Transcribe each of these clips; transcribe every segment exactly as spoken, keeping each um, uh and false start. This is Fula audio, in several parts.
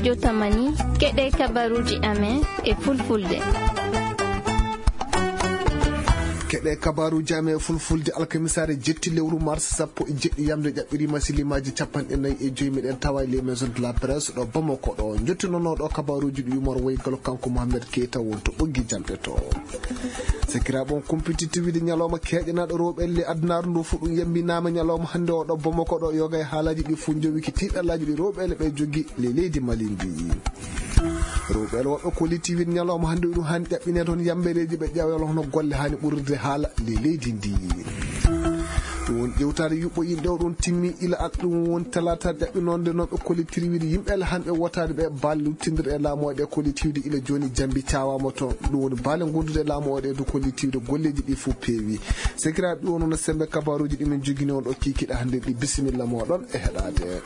studio Tamani keɗe kabaruji amen e fulfulde. keɗe kabaruji amen e fulfulde alkamisare jetti lewru mars sappo e jeɗɗi yamde ƴaɓɓirima silimaji capanɗe nayyi e joyi meɗen tawa les maison de la presse ɗo Bamako ɗo jottinonoɗo kabaruji ɗi yumor woygalo kanko Mohamed Keita wonto ɓoggi jamɗe to sekiraɓon compétitivité ñalawma keƴanaɗo rewɓe le adnaru ndu fu ɗum yambinama ñalawma hande o ɗo Bamako ɗo yoga e haalaji ɗi fu jowiki tiɗallaji ɗi rewɓele ɓe jogui le leydi Mali ndi rewɓele woɓɓe collectivité ñalawma hande ɗum hani ƴaɓɓine toon yambereji ɓe ƴewelo hono golle hani ɓurde haala le leydi ndi ɗum woni ƴewtade yuɓɓoyinde o ɗum timmi ila at ɗum woni talata ƴaɓɓinonde noɓe collectivité yimɓele hanɓe wotade ɓe balle luttidire e laamu oɗe collectivité ila joni jambi cawama toon ɗum woni balle gondude e laamu oɗe do collectivité golleji ɗi fof peewi sekiraɓe ɗi wonono sembe kabaruji ɗimin jogui on ɗo kikiɗa hande ɗi bisimilla moɗon e heɗade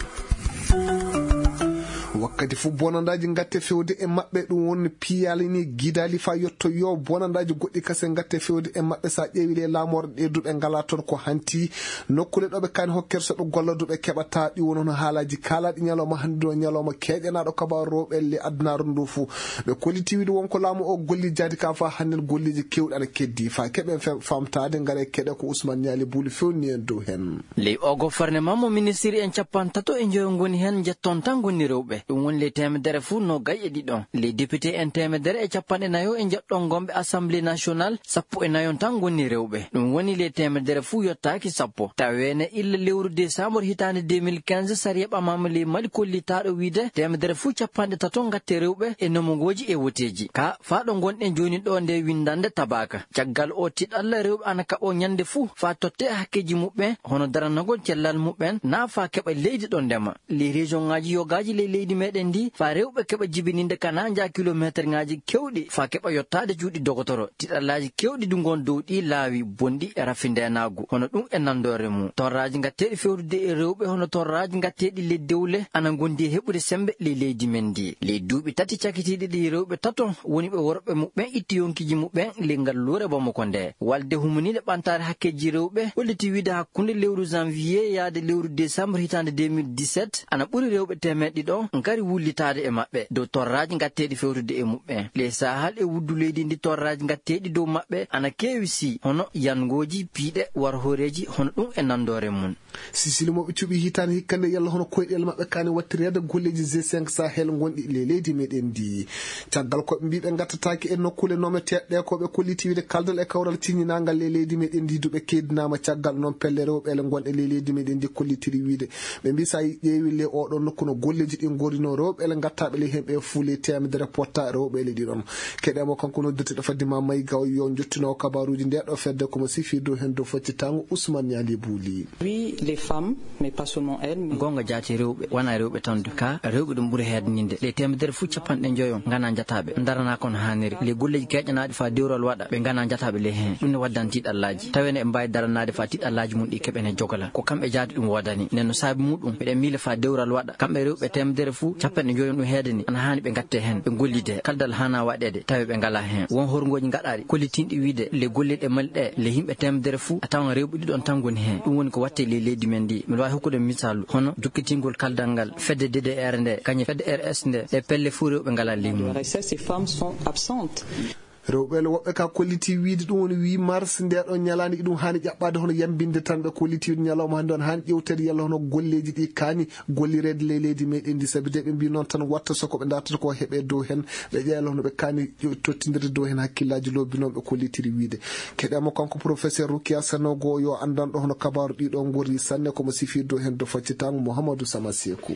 wakkati fu bonandaji gatte fewde e mabɓe ɗum woni piyalini guidali fa yetto yo bonandaji goɗɗi kase gatte fewde e mabɓe sa ƴeewi le lamorde ɗe duɓe ngala toon ko hanti nokkule ɗoɓe kani hokkerso ɗo golloduɓe keɓata ɗi woni hono haalaji kalaɗi ñalawma hande ɗo ñalawma keƴanaɗo kabaru rewɓe le adnaru ndu fu ɓe collectivité wonko laamu o golli jadi ka fa hannel golliji kewɗi ana keddi fa keɓe famtade gaare keɗe ko Ousmane Niali Bouli fewni en dow hen ley o gouvernement mo ministre en capantato e joyo goni hen jetton tan gonni rewɓe ɗum woni le temedere fu no gay e ɗiɗon les député en temedere e capanɗe nayo e jeɗɗon gomɓe assemblée nationale sappo e nayon tan gonni rewɓe ɗum woni le temedere fu yottaki sappo tawene illa lewru décembre hitande deux mille quinze sari ɓamama le Mali kollitaɗo wiide temedere fu capanɗe tato gatte rewɓe e nomogoji e woteji ka faɗo gonɗen joni ɗo nde windande tabaka caggal o tiɗalla rewɓe ana kaɓo ñande fu fa totte hakkeji muɓɓen hono daranagol cellal muɓɓen na fa keɓa leydi ɗo ndema les région ngaji yogaji le leydi meɗen ndi fa rewɓe keɓa jibininde kana ja kilométre ngaji kewɗi fa keɓa yottade juuɗi dogotoro tiɗallaji kewɗi ɗu gon dow ɗi laawi bonɗi e rafindenagu hono ɗum e nandore mum torraji gatteɗi fewrude e rewɓe hono torraji gatteɗi le dewle ana gondi e heɓude sembe le leydi men ndi le duuɓi tati cakitiɗi ɗi rewɓe taton woni ɓe worɓe muɓɓen itti yonkiji muɓɓen le ngallure Bamako nde walde humunide ɓantare hakkeji rewɓe holliti wiide hakkunde lewru janvier yaade lewru décembre hitande deux mille dix-sept ana ɓuuri rewɓe temeɗɗi ɗo ngari wullitade e mabɓe dow torraji gatteɗi fewrude e muɓɓen les sahal e wuddu leydi ndi torraji gatteɗi dow mabɓe ana kewi si hono yangoji piiɗe war horeji hono ɗum e nandore mum sisili moɓe cuɓi hitande hikkande yalla hono koyɗel mabɓe kani wattirede golleji G cinq Sahel gonɗi le leydi meɗen ndi caggal koɓe mbiɓe gattataki e nokkule nometeɗɗe koɓe collectivité kaldal e kawral tiñinagal le leydi meɗen ndi duɓe keddinama caggal noon pelle rewɓele gonɗe le leydi meɗen ndi kollitiri wiide ɓe mbi sa ƴeewi le oɗo nokku no golleji ɗi gorino rewɓele gattaɓe le hemɓe fuule temedere potta rewɓele ɗiɗon keɗemo kanko noddirteɗo faddima mayi gaw yo jottino kabaruji nde ɗo fedde komo sifi dow hen dow foccitango Ousmane Niali Bouli les femmes mais pas seulement elles mais gonga jaati rewɓe wana rewɓe tan ka rewɓe ɗum ɓuuri hedninde le temedere fu capanɗe joyon gana jataɓe darana kono haniri le golleji keƴanaɗe fa dewral waɗa ɓe gana jataɓe le hen ɗum ne waddan tiɗallaji tawene ɓe mbawi daranade fa tiɗallaji mum ɗi keɓene jogala ko kamɓe jaadi ɗum wodani nden no saabi muɗum ɓeɗen miile fa dewral waɗa kamɓe rewɓe temedere fu capanɗe joyon ɗum hedani ana hani ɓe gatte hen ɓe gollide kaldal hana waɗede tawi ɓe ngala hen won horgoji gaɗaɗi kollitinɗi wiide le golleɗe mali ɗe le yimɓe temedere fu a tawan rewɓe ɗiɗon tan goni hen ɗum woni ko watte le leydi men ndi miɗa wawi hokkude misalu hono jokkitingol kaldal ngal fedde D D R nde kañum fedde R S nde ɗe pelle fu rewɓe ngala leydi ces femmes sont absentes rewɓele woɓɓe ka kolliti wiide ɗum woni huit mars nde ɗon ñalandi ɗum hani ƴaɓɓade hono yambinde tan ɓe kolliti ñalawma hande on hani ƴewtede yalla hono golleji ɗi kani gollirede le leydi meɗen ndi saabi de ɓe mbi noon tan watta soko ɓe dartata ko heeɓe dow hen ɓe ƴeela hono ɓe kani tottidirde dow hen hakkillaji lobbinoɓe kollitiri wiide keɗemo kanko professeur Rukia Sanogo yo andanɗo hono kabaru ɗiɗo gori sanne komo sifi dow hen do faccitango Mouhamadou Sama Sekou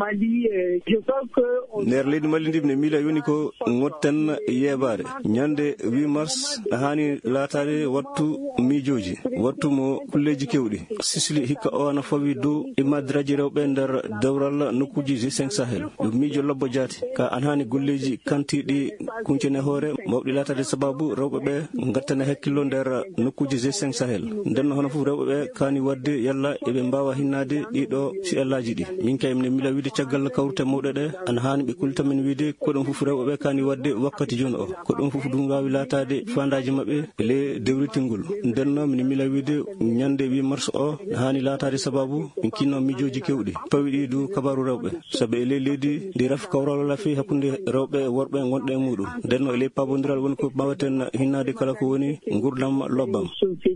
nder leydi Mali ndi ne miila yoni ko gotten yeɓade ñande huit mars hani latade wattu miijoji wattu mo kulleji kewɗi sisili hikka o ana fawi dow imadiraji rewɓe nder dewral nokkuji G cinq Sahel ɗum miijo lobbo jaati ka an hani golleji kantiɗi kuncene hoore mawɗi latade sababu rewɓe ɓe gattane hakkillo nder nokkuji G cinq Sahel nden hono fof rewɓe ɓe kani wadde yalla eɓe mbawa hinnade ɗiɗo si'allaji ɗi min kay mine mila wiide caggal kawrute mawɗe ɗe ana hani ɓe kullitamin wiide ko ɗum fof rewɓe ɓe kani wadde wakkati joni o ko ɗum fof ɗum wawi latade fandaji mabbe le dewritingol denno min mila wide nyande huit mars o hani latade sababu min kinno mijoji kewdi pawidi du kabaru rewbe sabe le ledi di raf kawralo la fi hakunde rewbe worbe gonde mudum denno le pabondiral won ko bawaten hinnade kala ko woni ngurdam lobbam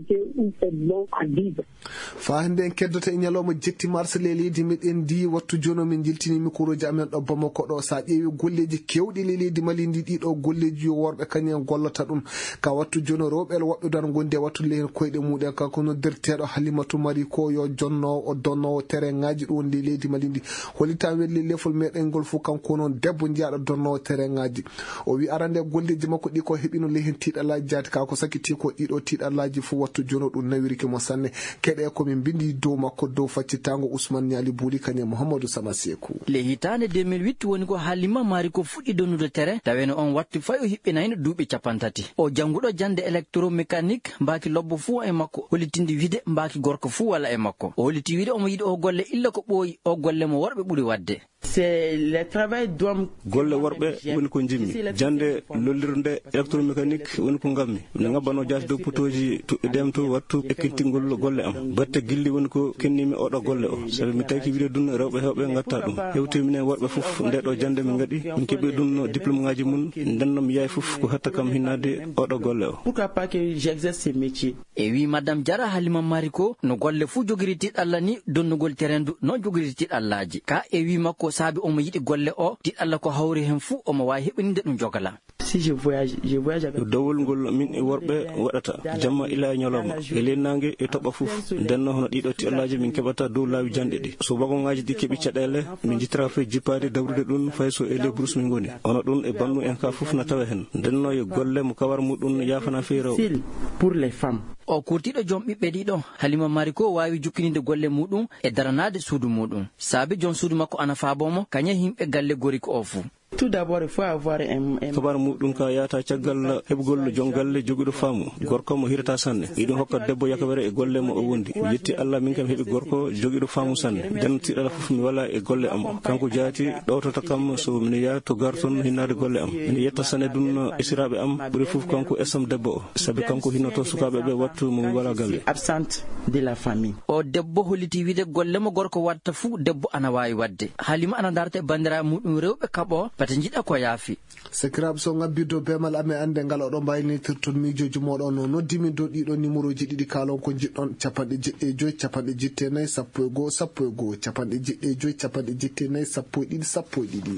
fa hande en keddoto e nyaloma jetti mars le ledi meden di wattu jono min jiltini mikroji amen do bamako do sa ƴeewi golleji kewɗi le leydi malindi ɗiɗo golleji yo worɓe kañum gollata ɗum ka wattu jono rewɓel woɓɓe dan gonde wattu le koyɗe muɗen kanko noddirteɗo Halimatu Mari ko yo jonno o donnowo terrain ngaji ɗo woni leydi malindi holita welli lefol meɗen ngol fu kanko noon debbo jiyaɗo donnowo terrain ngaji o wi arande golleji makko ɗi ko heɓino lehen tiɗalaji jaati kako sakiti ko ɗiɗo tiɗalaji fu wattu jono ɗum nawiriki mo sanne keɗe komin bindi dow makko dow faccitango Ousmane Niali Buli kañum Mouhamadou Sama Sekou le hitande deux mille huit woni ko Halima Mari ko fuɗɗi donnude terrain taweno on wattu fayo hiɓɓinayno duuɓi capantati o janguɗo jande électromécanique mbaki lobbo fu e makko holitindi wide mbaki gorko fu wala e makko o holiti wide omo yiɗi o golle illa ko ɓooyi o golle mo worɓe ɓuri wadde c'est le travail d'homme golle worbe woni ko jimmi jande lollirde électromécanique woni ko ngammi ne ngabbano jaati dow putoji to demto wattu ekkintingol golle am batte gilli woni ko kennimi oɗo golle o sabi mi taki wiide dun rewbe hewbe ngatta dum hewti minen worbe fof ndedo jande min ngadi min kebi dun diplôme ngaji mun denno mi yaay fof ko hatta kam hinnade oɗo golle o pourquoi pas que j'exerce ce métier e wi madame Diarra Halima Mari ko no golle fu jogiri tiɗalla ni donnugol terrain du no jogiri tiɗallaji ka e wi makko sabi omo yiɗi golle o tiɗalla ko hawri hen fu omo wawi heɓininde ɗum jogala si je voyage je voyage avec dowol ngol min e worbe waɗata jamma ila e ñalawma e lennangue e toɓɓa fof denno hono ɗiɗo tiɗallaji min keɓata dow laawi jande ɗi so wagongaji ɗi keeɓi caɗele min jittara fe jippade dawrude ɗum fay so ele bourse min goni ono ɗum e bannu en ka fof na tawa hen denno e golle mo kawar muɗum yafana fe rew pour les femmes o kurtiɗo joom ɓiɓɓe ɗiɗo Halima Mari ko wawi jukkininde golle muɗum e daranade suudu muɗum saabi joom suudu makko ana faabomo kaña himɓe galle gori ko o fu tout d'abord il faut avoir un kabar muɗum ka yata caggal heɓgol jon galle joguiɗo faamu gorko mo hirata sanne iɗum hokka debbo yakawere e golle mo o wondi yetti Allah min kam heɓi gorko joguiɗo faamu sanne den tiɗala fof mi wala e golle am kanko jaati ɗowtata kam so min yaa to garton hinnade golle am min yetta sanne ɗum esiraɓe am ɓuri fof kanko esam debbo o sabi kanko hinnoto sukaɓe ɓe wattu mo wala galle absente de la famille o debbo holliti wiide golle mo gorko watta fu debbo ana wawi wadde Halima ana darta e bandiraɓe muɗum rewɓe kaɓo pata jiɗa ko yaafi sekirab so ngabbido bemal ame ande ngal oɗo mbaynitirton mijoji moɗon no noddimi dow ɗiɗo numéro ji ɗiɗi kalon ko jiɗɗon capanɗe jeɗɗe joyi capanɗe jetteenayyi sappo e goho sappo e goho capanɗe jeɗɗe joyi capanɗe jetteenayyi sappo e ɗiɗi sappo e ɗiɗi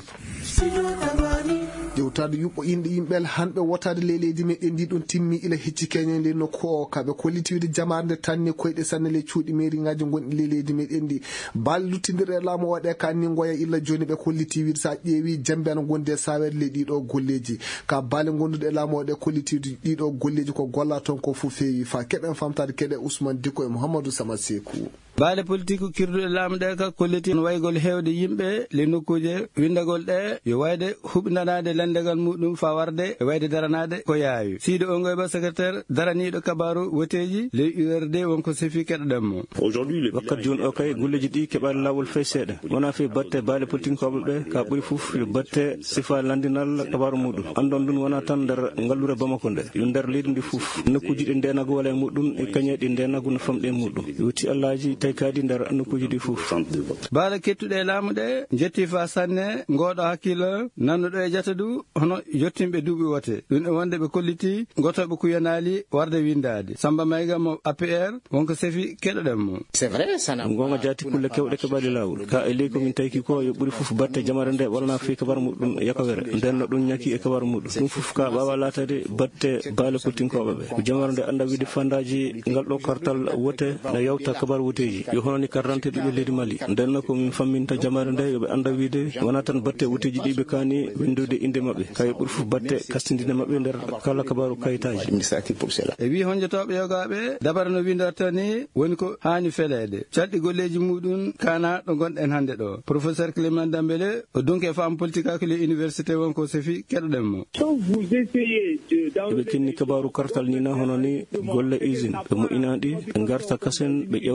ƴewtade yuɓɓo inɗe yimɓel hanɓe wotade leydi meɗen ndi ɗon timmi ila hecci keñe nde nokku o kaɓe kollitiwde jamarde tanni koyɗe sanne le cuuɗi mairie ngaji gonɗi le leydi meɗen ndi bal luttidire laamu waɗe ka ni goya illa joni ɓe kollitiwide sa ƴeewi jambe ana gonde sawere le ɗiɗo golleji ka baale gonduɗe laamu waɗe kollitiwde ɗiɗo golleji ko golla toon ko fu feewi fa keɓen famtade keɗe Ousmane Diko e Mouhamadou Sama Sekou baale politique kirduɗe laamu ɗe ka kolliti waygol hewde yimɓe le nokkuje windagol ɗe yo wayde huɓinanade lendegal muɗum fa warde e wayde daranade ko yaawi Sidy Ongoy Ba secrétaire daraniɗo kabaru woteji le U R D wonko sefi keɗoɗenmo wakkat joni o kay golleji ɗi keɓani lawol fey seeɗa wona fe batte baale politique koɓe ɓe ka ɓuuri fof yo batte sifa landinal kabaru muɗum andon ɗum wona tan nder ngallure Bamako nde yo nder leydi ndi fof nokkuji ɗi ndenago wala e muɗum e kañe ɗi ndenago no famɗe muɗum yoti Allaji tawi kadi nder nokkuji ɗi fof baale kettuɗe laamu ɗe jetti fa sanne ngoɗo hakkille nannuɗo e jata du hono yettimɓe duuɓi wote ɗum e wonde ɓe kolliti gotoɓe kuyanali warde windade Samba Mayga mo A P R wonko sefi keɗoɗenmo c'est vrai sana gonga jaati kulle kewɗe keɓali lawol ka e ley komin tawki ko yo ɓuuri fof batte jamare nde walana fi kabar muɗum yakawere ndenno ɗum ñaki e kabar muɗum ɗum fof ka ɓawa latade batte baale politinkoɓe ɓe ko jamare nde anda wiide fandaji ngal ɗo kartal wote ne yawta kabar woteji yo hono ni carte d'identité ɗiɓe leydi Mali ndenno komin famminta jamare nde yoɓe anda wiide wona tan batte woteji ɗiɓe kani windude inde mabɓe kay ɓuuri fof batte kastidinde mabɓe nder kala kabaru kayitaji e wi honjotoɓe yogaɓe dabara no windorta ni woni ko hani felede calɗi golleji muɗum kana ɗo gonɗen hande ɗo professeur Clément Dambélé o donc e femme politique akle université wonko sefi keɗoɗenmo eɓe kinni kabaru kartal ni na hono ni golle usine ɓe moƴƴinaɗi ɓe garta kasen ɓe ƴewta so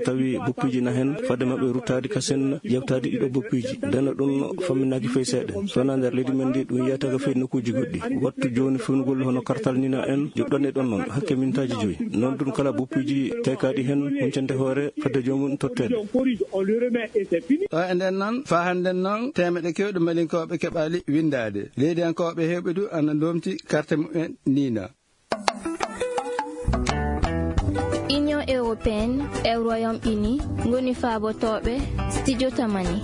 tawi boppiji na hen fadde mabɓe ruttade kasen yewtade ɗiɗo boppiji dana ɗum famminaki fey seeɗa sona nder leydi men ndi ɗum yiyata ko fey nokkuji goɗɗi wattu joni fewngol hono kartal nina en joɗɗon e ɗon noon hakke mintaji joyyi noon ɗum kala boppiji tekaɗi hen huncante hoore fadde jomum tottede o e nden noon fa hannden noon temeɗe kewɗe malinkoɓe keɓali windade leydiyankoɓe hewɓe du ana domti carte mumen nina. Union européenne e Royaume-Uni ngoni faabotoɓe studio tamani.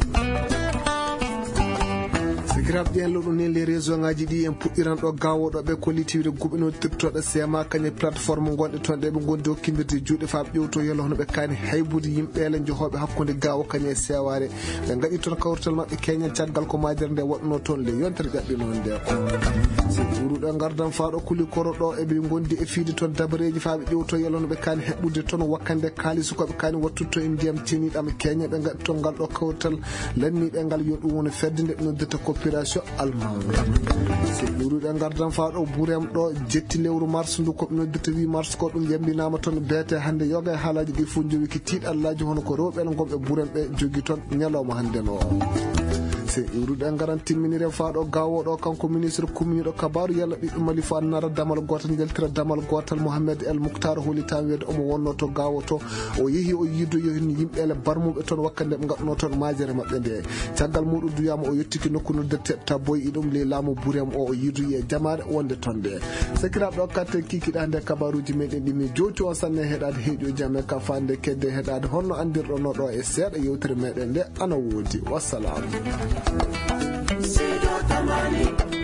grab ɗi en loɗo ne les réseau ngaji ɗi en puɗɗiran ɗo gawoɗo ɓe kollitivde guɓinodirtoɗe sema kañe plateforme gonɗe toon ɗe ɓe gondi hokkidirde juuɗe faaɓe ƴewto yelo hono ɓe kani haybude yimɓeele jehoɓe hakkude gawo kañe seware ɓe gaɗi toon kawrital mabɓe keñen caggal ko majere nde waɗno toon le yontere ƴaɓɓino nde ko si ɓuruɗo gardan faɗo kuli koro ɗo eɓe gondi e fiide toon dabareji faaɓe ƴewto yelo hono ɓe kani heɓɓude toon wakkande kaalisu koɓe kani wattutto e ndiyam teniɗam keñe ɓe gaɗi toon ngal ɗo kawrital lanniɓe ngal yo ɗum woni fedde nde ɓe noddata coopération allemande si ɓuruɗe gardan faɗo burem ɗo jetti lewru mars ndu koɓe noddirta huit mars ko ɗum yambinama toon beete hande yoga e haalaji ɗi fof jowi ki tiiɗallaji hono ko rewɓe gonɓe burem ɓe jogui toon ñalawma hande no se iwruɗe garan timminire faɗo gawoɗo kanko ministre commune ɗo kabaru yalla ɓiɓɓe mali fo annara damal gotal jeltira damal gotal Mohamed El Mouktar holi tan wiyde omo wonno to gawo to o yeehi o yiddo yohini yimɓele barmuɓe toon wakkande ɓe gaɗno toon majere mabɓe nde caggal muɗum duyama o yettiki nokku noddete tabboy ɗum le laamu burem o o yidoyi e jamaɗe wonde toon nde sakiraɓe o katte kikiɗa nde kabaruji meɗen ɗimi jowti on sanne heɗade heeƴo jamme ka fande kedde heɗade honno andirɗono ɗo e seeɗa yewtere meɗen nde ana woodi wassalamu. See your money.